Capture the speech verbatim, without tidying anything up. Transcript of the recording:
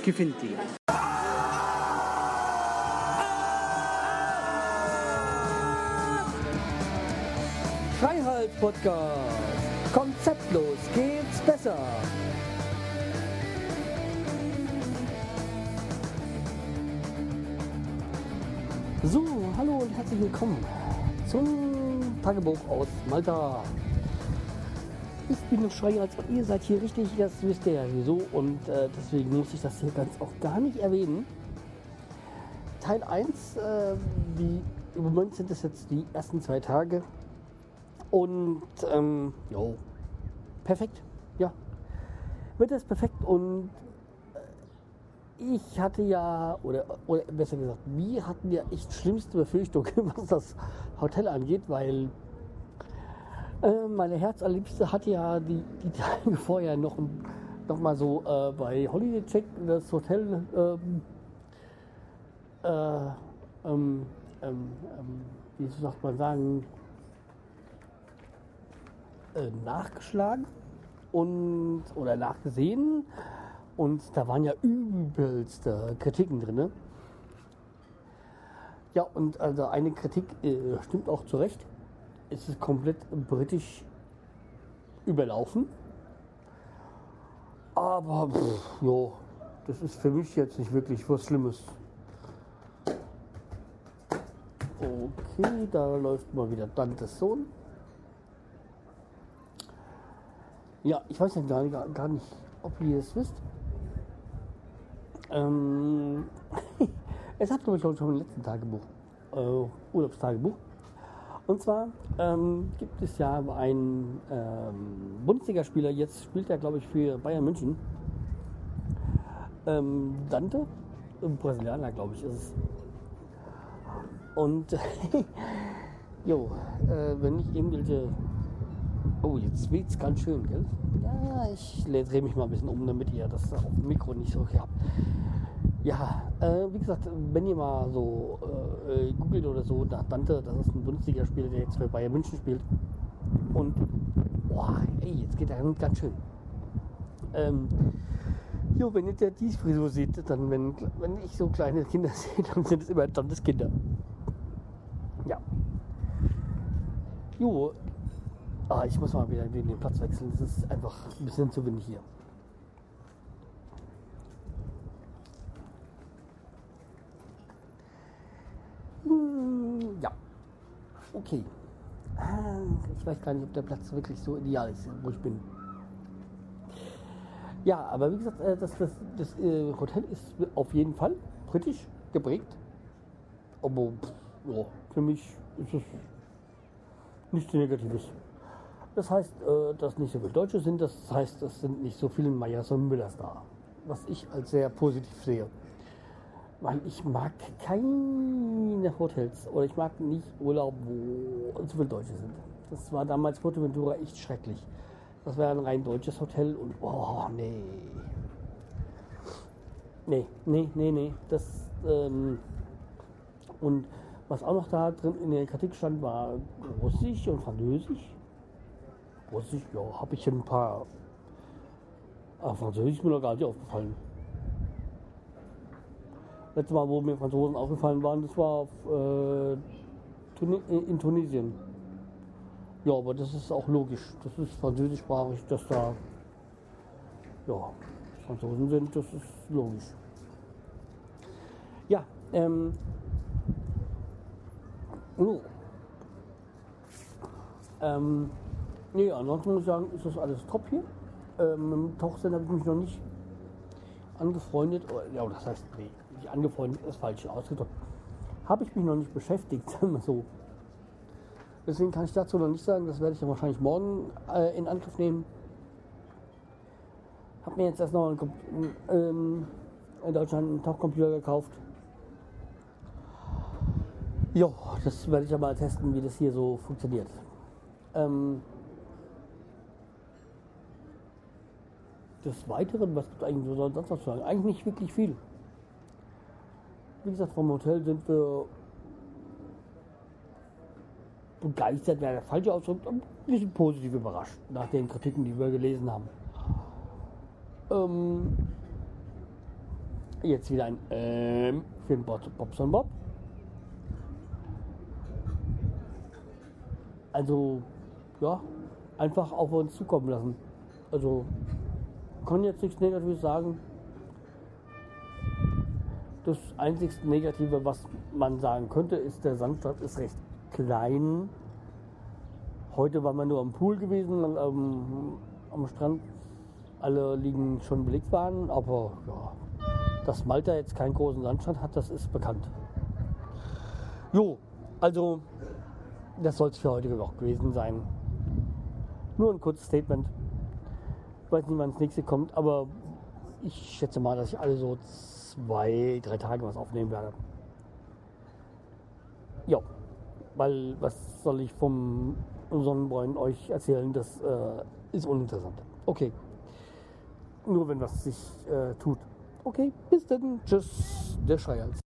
Gefinti. Freiheit-Podcast. Konzeptlos geht's besser. So, hallo und herzlich willkommen zum Tagebuch aus Malta. Ich bin ein Schreier, als ihr seid hier richtig, das wisst ihr ja wieso und äh, deswegen muss ich das hier ganz auch gar nicht erwähnen. Teil eins, äh, die, im Moment sind es jetzt die ersten zwei Tage und ähm, jo, perfekt, ja, wird das perfekt und äh, ich hatte ja, oder, oder besser gesagt, wir hatten ja echt schlimmste Befürchtungen, was das Hotel angeht, weil Äh, meine Herzallerliebste hat ja die, die Tage vorher noch, noch mal so äh, bei Holiday Check das Hotel ähm, äh, ähm, ähm, wie sagt man sagen, äh, nachgeschlagen und oder nachgesehen und da waren ja übelste Kritiken drin. Ja, und also eine Kritik äh, stimmt auch zu Recht. Es ist komplett britisch überlaufen. Aber pff, jo, das ist für mich jetzt nicht wirklich was Schlimmes. Okay, da läuft mal wieder Dantes Sohn. Ja, ich weiß ja gar nicht, gar nicht ob ihr es wisst. Ähm, es hat, glaube ich, schon im letzten Tagebuch, äh, Urlaubstagebuch. Und zwar ähm, gibt es ja einen ähm, Bundesligaspieler, jetzt spielt er, glaube ich, für Bayern München. Ähm, Dante, Brasilianer, glaube ich, ist es. Und jo, äh, wenn ich irgendwelche... Oh, jetzt weht es ganz schön, gell? Ja, ich drehe mich mal ein bisschen um, damit ihr das auf dem Mikro nicht so habt. Ja, äh, wie gesagt, wenn ihr mal so äh, googelt oder so nach Dante, das ist ein Bundesligaspieler, der jetzt für Bayern München spielt. Und, boah, ey, jetzt geht er ganz schön. Ähm, jo, wenn ihr die Frisur seht, dann, wenn, wenn ich so kleine Kinder sehe, dann sind es immer Dantes Kinder. Ja. Jo, ah, ich muss mal wieder den Platz wechseln, das ist einfach ein bisschen zu wenig hier. Ja, okay. Ich weiß gar nicht, ob der Platz wirklich so ideal ist, wo ich bin. Ja, aber wie gesagt, das, das, das Hotel ist auf jeden Fall britisch geprägt. Aber ja, für mich ist es nichts Negatives. Das heißt, dass nicht so viele Deutsche sind, das heißt, es sind nicht so viele Meyers und Müllers da. Was ich als sehr positiv sehe. Weil ich mag keine Hotels oder ich mag nicht Urlaub, wo so viele Deutsche sind. Das war damals Fuerteventura echt schrecklich. Das wäre ein rein deutsches Hotel und oh nee. Nee, nee, nee, nee. Das, ähm, und was auch noch da drin in der Kritik stand, war Russisch und Französisch. Russisch, ja, habe ich ein paar. Aber Französisch ist mir noch gar nicht aufgefallen. Letztes Mal, wo mir Franzosen aufgefallen waren, das war auf, äh, in Tunesien. Ja, aber das ist auch logisch. Das ist französischsprachig, dass da ja, Franzosen sind, das ist logisch. Ja, ähm. Oh. Ähm. Nee, ansonsten muss ich sagen, ist das alles top hier. Ähm, mit dem Tauchsender habe ich mich noch nicht angefreundet. Oder, ja, das heißt, nee. Nicht angefreundet ist falsch ausgedrückt. Habe ich mich noch nicht beschäftigt, sagen wir so. Deswegen kann ich dazu noch nicht sagen, das werde ich dann wahrscheinlich morgen äh, in Angriff nehmen. Habe mir jetzt erst noch einen, ähm, in Deutschland einen Tauchcomputer gekauft. Jo, das werde ich ja mal testen, wie das hier so funktioniert. Ähm, des Weiteren, was gibt es eigentlich so sonst noch zu sagen? Eigentlich nicht wirklich viel. Wie gesagt, vom Hotel sind wir begeistert, wäre der falsche Ausdruck, ein bisschen positiv überrascht, nach den Kritiken, die wir gelesen haben. Ähm, Jetzt wieder ein ähm für den Bobson Bob. Also, ja, einfach auf uns zukommen lassen. Also, kann jetzt nichts Negatives sagen. Das einzigste Negative, was man sagen könnte, ist, der Sandstrand ist recht klein. Heute waren wir nur am Pool gewesen, am, am Strand. Alle liegen schon belegt waren, aber ja, dass Malta jetzt keinen großen Sandstrand hat, das ist bekannt. Jo, also das soll es für heute auch gewesen sein. Nur ein kurzes Statement. Ich weiß nicht, wann das nächste kommt, aber ich schätze mal, dass ich alle so zwei, drei Tage was aufnehmen werde. Ja, weil was soll ich vom Sonnenbräunen euch erzählen, das äh, ist uninteressant. Okay, nur wenn was sich äh, tut. Okay, bis dann. Tschüss, der Schreihals.